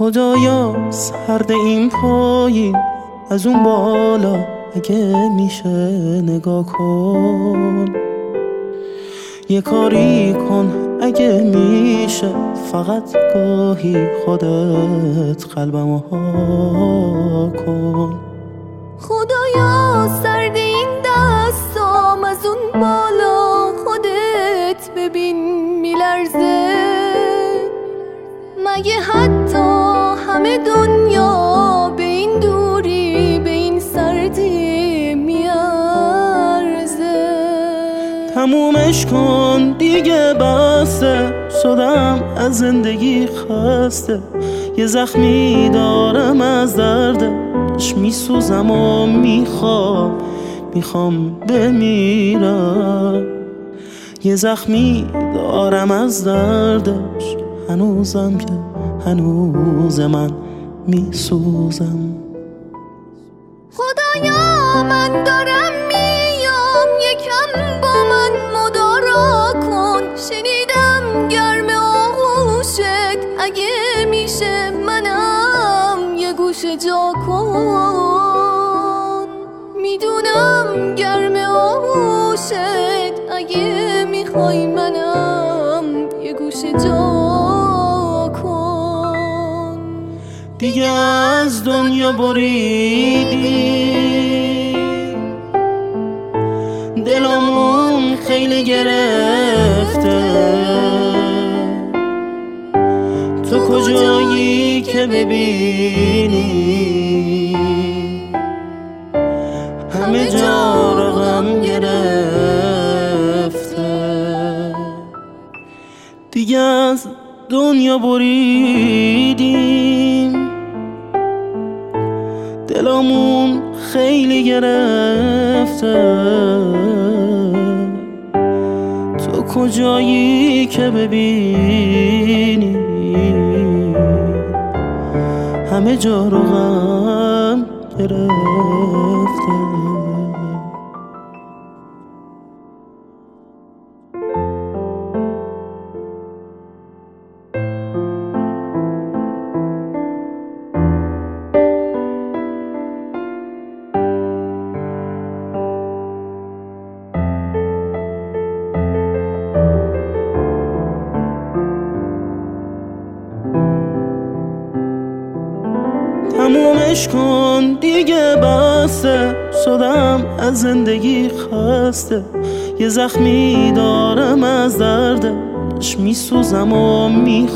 خدایا سرد این پایین از اون بالا اگه میشه نگاه کن، یه کاری کن اگه میشه، فقط گاهی خودت قلبمو ها کن. خدایا سرد این دستام از اون بالا خودت ببین میلرزه، مگه حتی همه دنیا به این دوری به این سردی میارزه؟ تمومش کن دیگه بسته، شدم از زندگی خسته، یه زخمی دارم از دردش میسوزم و میخوام بمیرم، یه زخمی دارم از دردش هنوزم که هنوز من میسوزم. خدایا من دارم میام، یکم با من مدارا کن، شنیدم گرم آغوشت، اگه میشه منم یه گوشه جا کن. میدونم گرم آغوشت، اگه میخوای منم یه گوشه جا کن. دیگه از دنیا بریدی، دلمون خیلی گرفته، تو کجایی که ببینی همه جا رو غم گرفته. دیگه از دنیا بریدیم، دلمون خیلی گرفته، تو کجایی که ببینی همه جا رو غم گرفته. تمومش کن دیگه بسته، شدم از زندگی خسته، یه زخمی دارم از دردش میسوزم و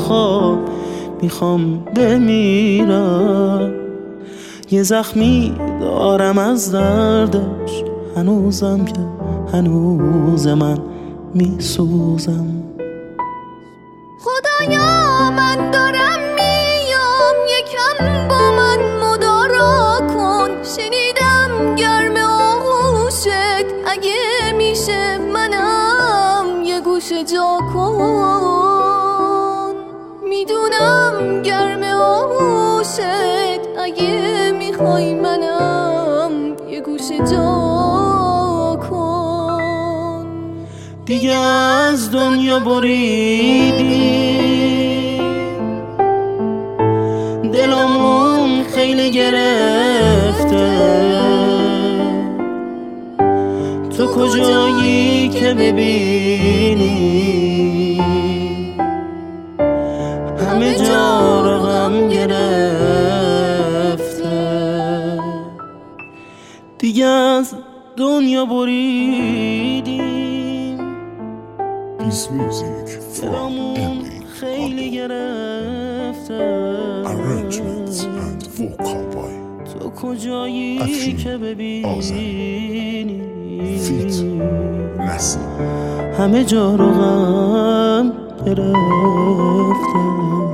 میخوام بمیرم، یه زخمی دارم از دردش هنوزم که هنوز من میسوزم. خدایا من دارم میام، یکم با من مدارا کن، شنیدم گرم آغوشت، اگه میشه منم یه گوشه جا کن. میدونم گرم آغوشت، اگه میخوای منم یه گوشه جا کن. دیگه از دنیا بریدی، دلمون خیلی گرفته، تو کجایی که ببینی همه جا رو غم گرفته. دیگه از دنیا بریدیم، دلمون خیلی گرفته، arrangements and vocal by تو کجایی که ببینی feat Nassim. همه جا رو غم گرفته.